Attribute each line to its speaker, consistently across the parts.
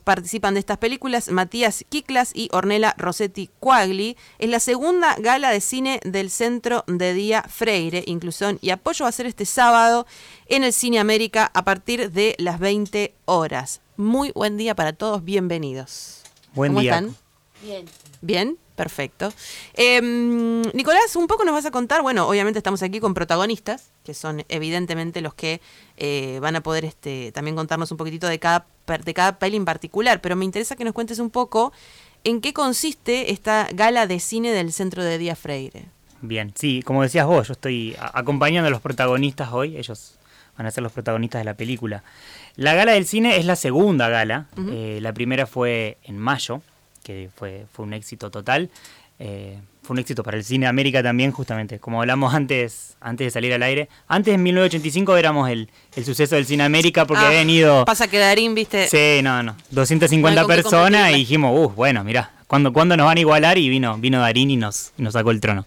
Speaker 1: participan de estas películas Matías Kiklas y Ornella Rossetti Quagli. Es la segunda gala de cine del Centro de Día Freire. Inclusión y apoyo va a ser este sábado en el Cine América a partir de las 20 horas. Muy buen día para todos, bienvenidos.
Speaker 2: Buen día.
Speaker 1: ¿Cómo están?
Speaker 3: Bien.
Speaker 1: Bien, perfecto. Nicolás, un poco nos vas a contar, bueno, obviamente estamos aquí con protagonistas, que son evidentemente los que van a poder también contarnos un poquitito de cada peli en particular, pero me interesa que nos cuentes un poco en qué consiste esta gala de cine del Centro de Día Freire.
Speaker 2: Bien, sí, como decías vos, yo estoy acompañando a los protagonistas hoy, ellos van a ser los protagonistas de la película. La gala del cine es la segunda gala, la primera fue en mayo, que fue un éxito total, fue un éxito para el Cine América también, justamente, como hablamos antes de salir al aire. Antes, en 1985, éramos el suceso del Cine América, porque habían ido...
Speaker 1: Pasa que Darín, viste...
Speaker 2: Sí, 250 personas, y dijimos, bueno, mirá, ¿cuándo nos van a igualar? Y vino Darín y nos sacó el trono.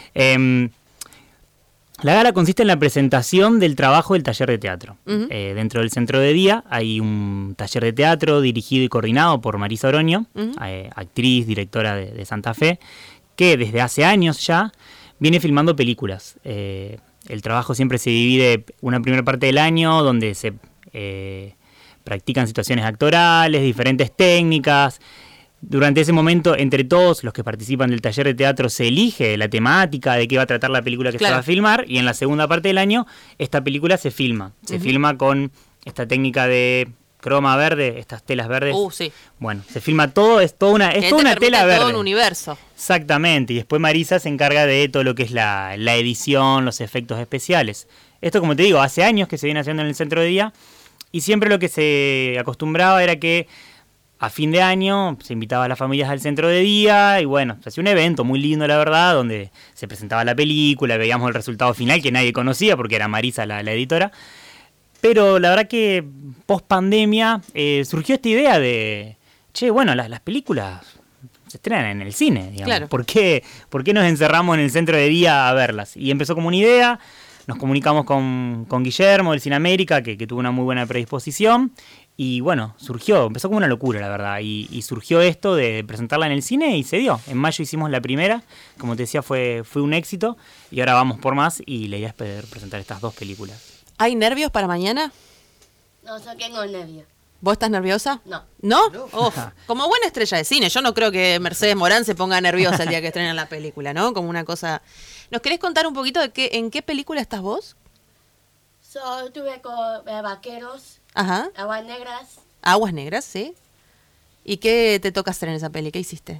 Speaker 2: La gala consiste en la presentación del trabajo del taller de teatro. Dentro del Centro de Día hay un taller de teatro dirigido y coordinado por Marisa Oroño, actriz, directora de Santa Fe, que desde hace años ya viene filmando películas. El trabajo siempre se divide una primera parte del año donde se practican situaciones actorales, diferentes técnicas. Durante ese momento, entre todos los que participan del taller de teatro, se elige la temática de qué va a tratar la película que se va a filmar, y en la segunda parte del año esta película se filma. Se filma con esta técnica de croma verde, estas telas verdes.
Speaker 1: Sí.
Speaker 2: Bueno, se filma todo, es toda una tela verde.
Speaker 1: Todo un universo.
Speaker 2: Exactamente, y después Marisa se encarga de todo lo que es la edición, los efectos especiales. Esto, como te digo, hace años que se viene haciendo en el Centro de Día, y siempre lo que se acostumbraba era que a fin de año se invitaba a las familias al Centro de Día y bueno, se hacía un evento muy lindo, la verdad, donde se presentaba la película, veíamos el resultado final que nadie conocía porque era Marisa la editora. Pero la verdad que post pandemia surgió esta idea de, bueno, las películas se estrenan en el cine, digamos.
Speaker 1: Claro.
Speaker 2: ¿Por qué nos encerramos en el Centro de Día a verlas? Y empezó como una idea, nos comunicamos con Guillermo del Cine América, que tuvo una muy buena predisposición. Y bueno, empezó como una locura, la verdad, y surgió esto de presentarla en el cine y se dio. En mayo hicimos la primera, como te decía, fue un éxito, y ahora vamos por más, y la idea es poder presentar estas dos películas.
Speaker 1: ¿Hay nervios para mañana?
Speaker 3: No, yo tengo nervios.
Speaker 1: ¿Vos estás nerviosa?
Speaker 3: No.
Speaker 1: ¿No? Uf, como buena estrella de cine, yo no creo que Mercedes Morán se ponga nerviosa el día que estrenen la película, ¿no? Como una cosa... ¿Nos querés contar un poquito en qué película estás vos?
Speaker 3: Yo estuve con Vaqueros,
Speaker 1: Ajá.
Speaker 3: Aguas Negras.
Speaker 1: Aguas Negras, sí. ¿Y qué te toca hacer en esa peli? ¿Qué hiciste?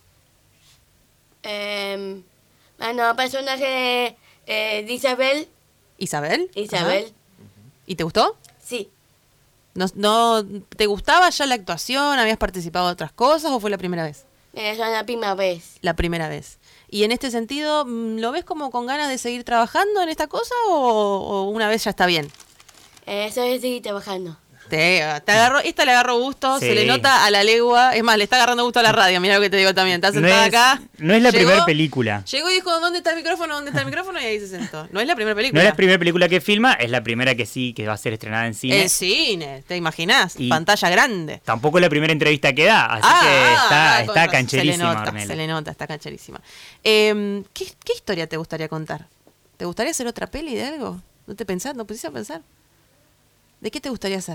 Speaker 3: Bueno, personaje de Isabel.
Speaker 1: ¿Isabel?
Speaker 3: Isabel.
Speaker 1: Ajá. ¿Y te gustó?
Speaker 3: Sí.
Speaker 1: ¿No te gustaba ya la actuación? ¿Habías participado de otras cosas o fue la primera vez?
Speaker 3: Es la primera vez.
Speaker 1: La primera vez. Y en este sentido, ¿lo ves como con ganas de seguir trabajando en esta cosa o una vez ya está bien?
Speaker 3: Eso es seguir trabajando.
Speaker 1: Esta le agarró gusto,
Speaker 2: Sí.
Speaker 1: Se le nota a la legua. Es más, le está agarrando gusto a la radio, mira lo que te digo también. Está sentada acá.
Speaker 2: No es la primera película.
Speaker 1: Llegó y dijo, ¿dónde está el micrófono? ¿Dónde está el micrófono? Y ahí se sentó. No es la primera película.
Speaker 2: No es la primera película que filma, es la primera que sí, que va a ser estrenada en cine.
Speaker 1: En cine, ¿te imaginás?
Speaker 2: Y
Speaker 1: pantalla grande.
Speaker 2: Tampoco es la primera entrevista que da, así que está cancherísima.
Speaker 1: Se le nota, está cancherísima. ¿Qué historia te gustaría contar? ¿Te gustaría hacer otra peli de algo? ¿No pusiste a pensar? ¿De qué te gustaría hacer?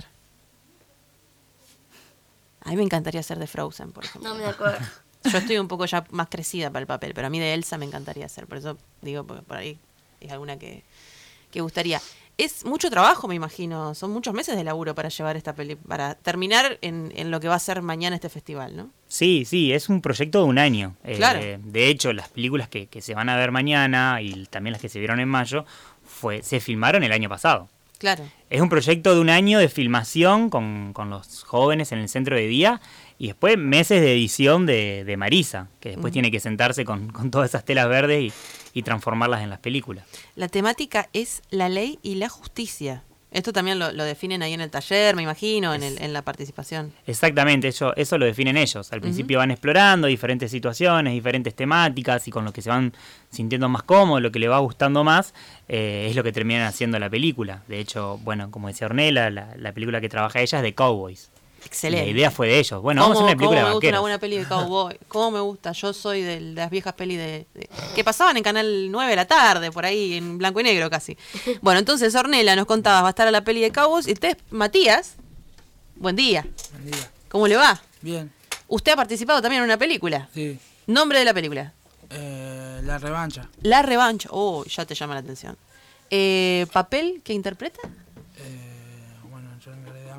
Speaker 1: A mí me encantaría hacer de Frozen, por ejemplo.
Speaker 3: No me acuerdo.
Speaker 1: Yo estoy un poco ya más crecida para el papel, pero a mí de Elsa me encantaría hacer. Por eso digo, porque por ahí es alguna que gustaría. Es mucho trabajo, me imagino. Son muchos meses de laburo para llevar esta peli, para terminar en lo que va a ser mañana este festival, ¿no?
Speaker 2: Sí, es un proyecto de un año.
Speaker 1: Claro.
Speaker 2: De hecho, las películas que se van a ver mañana y también las que se vieron en mayo se filmaron el año pasado.
Speaker 1: Claro.
Speaker 2: Es un proyecto de un año de filmación con los jóvenes en el Centro de Día y después meses de edición de Marisa, que después tiene que sentarse con todas esas telas verdes y transformarlas en las películas.
Speaker 1: La temática es la ley y la justicia. Esto también lo definen ahí en el taller, me imagino, en la participación.
Speaker 2: Exactamente, eso lo definen ellos. Al principio van explorando diferentes situaciones, diferentes temáticas, y con lo que se van sintiendo más cómodos, lo que le va gustando más, es lo que terminan haciendo la película. De hecho, bueno, como decía Ornella, la película que trabaja ella es de Cowboys.
Speaker 1: Excelente.
Speaker 2: La idea fue de ellos. Bueno, vamos a hacer una película de
Speaker 1: ¿Cómo me gusta una
Speaker 2: vaqueros.
Speaker 1: buena peli de cowboy? ¿Cómo me gusta? Yo soy de las viejas pelis que pasaban en Canal 9 de la tarde, por ahí, en blanco y negro casi. Bueno, entonces, Ornella, nos contabas, va a estar a la peli de cowboys. Y usted, Matías, buen día.
Speaker 4: Buen día.
Speaker 1: ¿Cómo le va?
Speaker 4: Bien,
Speaker 1: Usted ha participado también en una película.
Speaker 4: sí.
Speaker 1: Nombre de la película.
Speaker 4: La revancha.
Speaker 1: La revancha. Oh, ya te llama la atención. ¿Papel que interpreta?
Speaker 4: Bueno, yo en realidad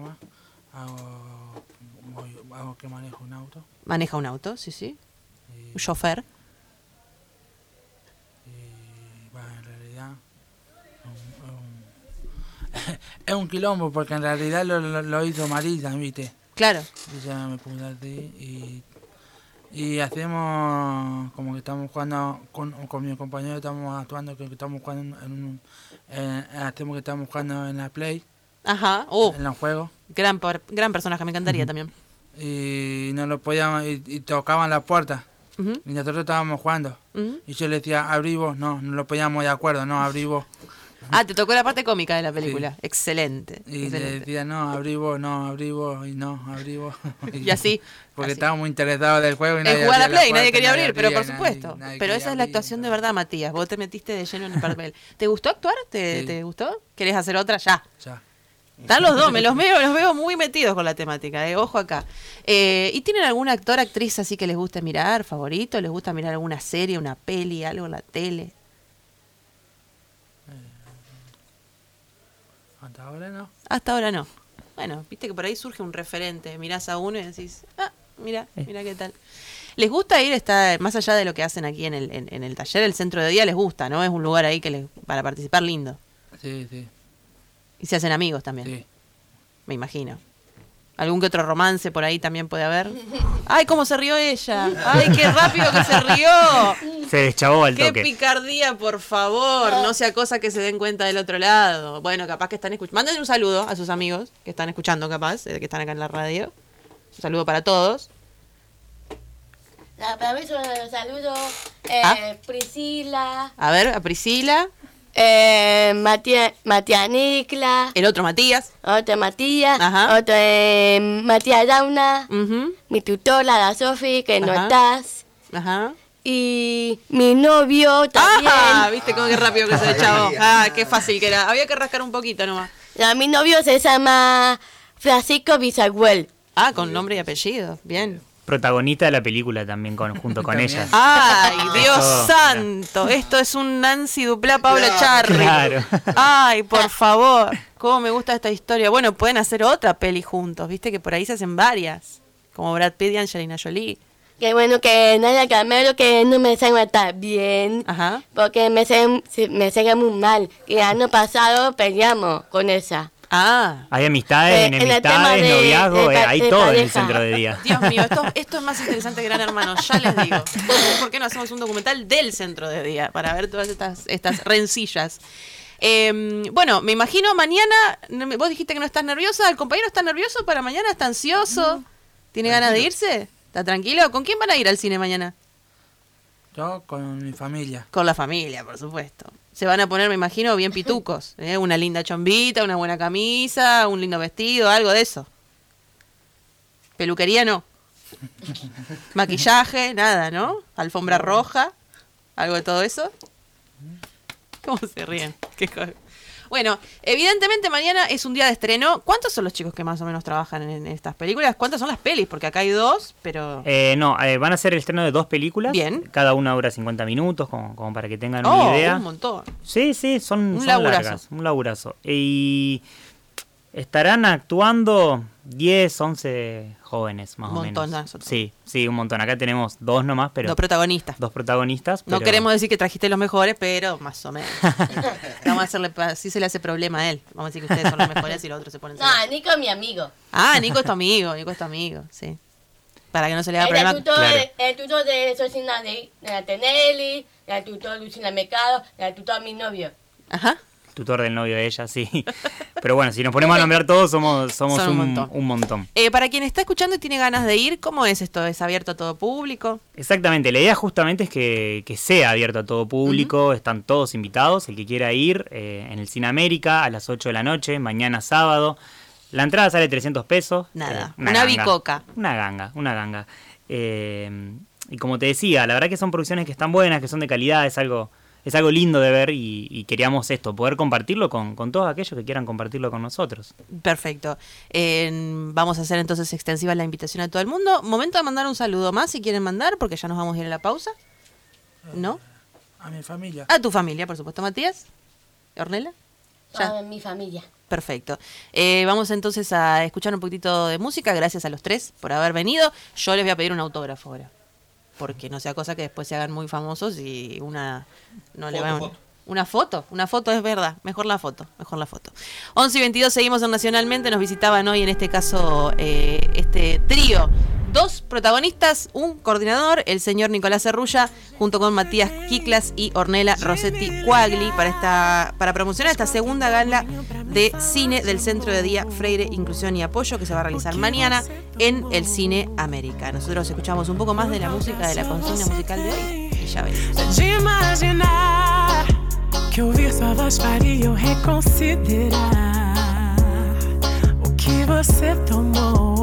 Speaker 4: hago que manejo un auto.
Speaker 1: Maneja un auto, sí, sí.
Speaker 4: Y,
Speaker 1: Un chofer.
Speaker 4: y, bueno, en realidad es un quilombo porque en realidad lo hizo Marisa, ¿viste?
Speaker 1: Claro.
Speaker 4: Ella me puso así y hacemos como que estamos jugando con mi compañero, estamos actuando que estamos jugando hacemos que estamos jugando en la Play,
Speaker 1: Ajá.
Speaker 4: en los juegos.
Speaker 1: Gran personaje, me encantaría también.
Speaker 4: Y no lo podíamos y tocaban la puerta
Speaker 1: Ujú,
Speaker 4: y nosotros estábamos jugando
Speaker 1: ujú.
Speaker 4: y yo le decía abrí vos, no lo poníamos de acuerdo, no abrí vos,
Speaker 1: Ah, te tocó la parte cómica de la película. Excelente.
Speaker 4: y le
Speaker 1: excelente.
Speaker 4: decía no abrí vos y no abrí vos
Speaker 1: Y así.
Speaker 4: porque
Speaker 1: así.
Speaker 4: estábamos muy interesados del juego y
Speaker 1: En
Speaker 4: nadie
Speaker 1: jugar a
Speaker 4: abría la
Speaker 1: Play, nadie
Speaker 4: puerta,
Speaker 1: quería abrir, pero por
Speaker 4: abría,
Speaker 1: supuesto.
Speaker 4: nadie
Speaker 1: Pero
Speaker 4: quería
Speaker 1: esa es la
Speaker 4: abrir,
Speaker 1: actuación de
Speaker 4: entonces,
Speaker 1: verdad, Matías. Vos te metiste de lleno en el papel. ¿Te gustó actuar? ¿Te,
Speaker 4: Sí.
Speaker 1: te gustó? ¿Querés hacer otra? Ya.
Speaker 4: ya.
Speaker 1: Están los dos, los veo muy metidos con la temática, ojo acá. ¿Y tienen algún actor, actriz así que les guste mirar, favorito? ¿Les gusta mirar alguna serie, una peli, algo en la tele?
Speaker 4: Hasta ahora no.
Speaker 1: Hasta ahora no. Bueno, viste que por ahí surge un referente. Mirás a uno y decís, mira qué tal. ¿Les gusta ir, más allá de lo que hacen aquí en el taller, el centro de día les gusta, ¿no? Es un lugar ahí para participar lindo.
Speaker 4: Sí.
Speaker 1: Y se hacen amigos también,
Speaker 4: Sí.
Speaker 1: me imagino. ¿Algún que otro romance por ahí también puede haber? ¡Ay, cómo se rió ella! ¡Ay, qué rápido que se rió!
Speaker 2: Se deschavó al
Speaker 1: ¡Qué
Speaker 2: toque.
Speaker 1: picardía, por favor! No sea cosa que se den cuenta del otro lado. Bueno, capaz que están escuchando. Mándenle un saludo a sus amigos que están escuchando, capaz, que están acá en la radio. Un saludo para todos.
Speaker 3: Para mí son los saludos Priscila,
Speaker 1: A ver, a Priscila,
Speaker 3: Matías Nicla,
Speaker 1: el otro Matías.
Speaker 3: otro Matías,
Speaker 1: Ajá.
Speaker 3: otro Matías Dauna,
Speaker 1: Ujú,
Speaker 3: mi tutora, la Sofi, que no
Speaker 1: Ajá.
Speaker 3: estás,
Speaker 1: Ajá.
Speaker 3: y mi novio también.
Speaker 1: ¡Ah! ¿Viste cómo que rápido que se echaba? ¡Ah, qué fácil que era! Había que rascar un poquito nomás.
Speaker 3: Mi novio se llama Francisco Bisaguel.
Speaker 1: Ah, con nombre y apellido. Bien.
Speaker 2: Protagonista de la película también junto con
Speaker 4: También.
Speaker 2: ella.
Speaker 1: ¡Ay, Dios
Speaker 2: Eso,
Speaker 1: santo! Esto es un Nancy Duplá Paula Charri.
Speaker 2: Claro.
Speaker 1: ¡Ay, por favor! ¿Cómo me gusta esta historia? Bueno, pueden hacer otra peli juntos, ¿viste? Que por ahí se hacen varias. Como Brad Pitt y Angelina Jolie.
Speaker 3: Qué bueno que Naya Camero que no me salga tan bien.
Speaker 1: Ajá.
Speaker 3: Porque me salga muy mal. Que el año pasado peleamos con esa.
Speaker 1: Ah.
Speaker 2: Hay amistades,
Speaker 3: en el tema
Speaker 2: enemistades,
Speaker 3: de-
Speaker 2: noviazgo,
Speaker 3: de
Speaker 2: hay todo en el
Speaker 3: pareja.
Speaker 2: centro de día.
Speaker 1: Dios mío, esto es más interesante que Gran Hermano, ya les digo. ¿Por qué no hacemos un documental del centro de día para ver todas estas rencillas? Bueno, me imagino mañana, vos dijiste que no estás nerviosa, ¿el compañero está nervioso para mañana? ¿Está ansioso? ¿Tiene ganas de irse? ¿Está tranquilo? ¿Con quién van a ir al cine mañana?
Speaker 4: Yo con mi familia.
Speaker 1: Con la familia, por supuesto. Se van a poner, me imagino, bien pitucos. Una linda chombita, una buena camisa, un lindo vestido, algo de eso. Peluquería no. Maquillaje, nada, ¿no? Alfombra roja, algo de todo eso. ¿Cómo se ríen? Bueno, evidentemente mañana es un día de estreno. ¿Cuántos son los chicos que más o menos trabajan en estas películas? ¿Cuántas son las pelis? Porque acá hay dos, pero...
Speaker 2: Van a ser el estreno de 2 películas.
Speaker 1: Bien.
Speaker 2: Cada una dura 50 minutos, como para que tengan una idea.
Speaker 1: Un montón.
Speaker 2: Sí, son
Speaker 1: laburazo.
Speaker 2: largas, un laburazo. Y estarán actuando 10, 11 jóvenes, más o menos.
Speaker 1: Montonazo.
Speaker 2: Sí, un montón. Acá tenemos 2 nomás, pero
Speaker 1: Dos protagonistas.
Speaker 2: 2 protagonistas.
Speaker 1: No
Speaker 2: pero-
Speaker 1: queremos decir que trajiste los mejores, pero más o menos. Vamos a hacerle, así se le hace problema a él. Vamos a decir que ustedes son los mejores y los otros se ponen
Speaker 3: No,
Speaker 1: celosos.
Speaker 3: Nico es mi amigo.
Speaker 1: Ah, Nico es tu amigo, sí. Para que no se le haga problema.
Speaker 2: Claro.
Speaker 3: El tutor de Socina de la Tenelli, el tutor Lucina Mercado, el tutor mi novio.
Speaker 1: Ajá.
Speaker 2: Tutor del novio de ella, sí. Pero bueno, si nos ponemos a nombrar todos, somos
Speaker 1: Son un montón.
Speaker 2: un montón.
Speaker 1: Para quien está escuchando y tiene ganas de ir, ¿cómo es esto? ¿Es abierto a todo público?
Speaker 2: Exactamente, la idea justamente es que sea abierto a todo público, están todos invitados, el que quiera ir en el Cine América a las 8 de la noche, mañana sábado. La entrada sale 300 pesos.
Speaker 1: Nada, una bicoca.
Speaker 2: Una ganga. Y como te decía, la verdad que son producciones que están buenas, que son de calidad, es algo lindo de ver y queríamos poder compartirlo con todos aquellos que quieran compartirlo con nosotros.
Speaker 1: Perfecto. Vamos a hacer entonces extensiva la invitación a todo el mundo. Momento de mandar un saludo más si quieren mandar, porque ya nos vamos a ir a la pausa. ¿No?
Speaker 4: A mi familia.
Speaker 1: A tu familia, por supuesto. Matías, Ornella.
Speaker 3: A mi familia.
Speaker 1: Perfecto. Vamos entonces a escuchar un poquitito de música. Gracias a los tres por haber venido. Yo les voy a pedir un autógrafo ahora, porque no sea cosa que después se hagan muy famosos y una foto es verdad, mejor la foto. 11:22, seguimos en Nacionalmente. Nos visitaban hoy en este caso este trío, 2 protagonistas, un coordinador, el señor Nicolás Cerrulla, junto con Matías Kiklas y Ornella Rossetti Quagli, para promocionar esta segunda gala de cine del Centro de Día Freire, Inclusión y Apoyo, que se va a realizar mañana en el Cine América. Nosotros escuchamos un poco más de la música, de la consigna musical de hoy, y ya venimos.
Speaker 5: De imaginar que ouvir sua voz faria eu reconsiderar o que você tomou.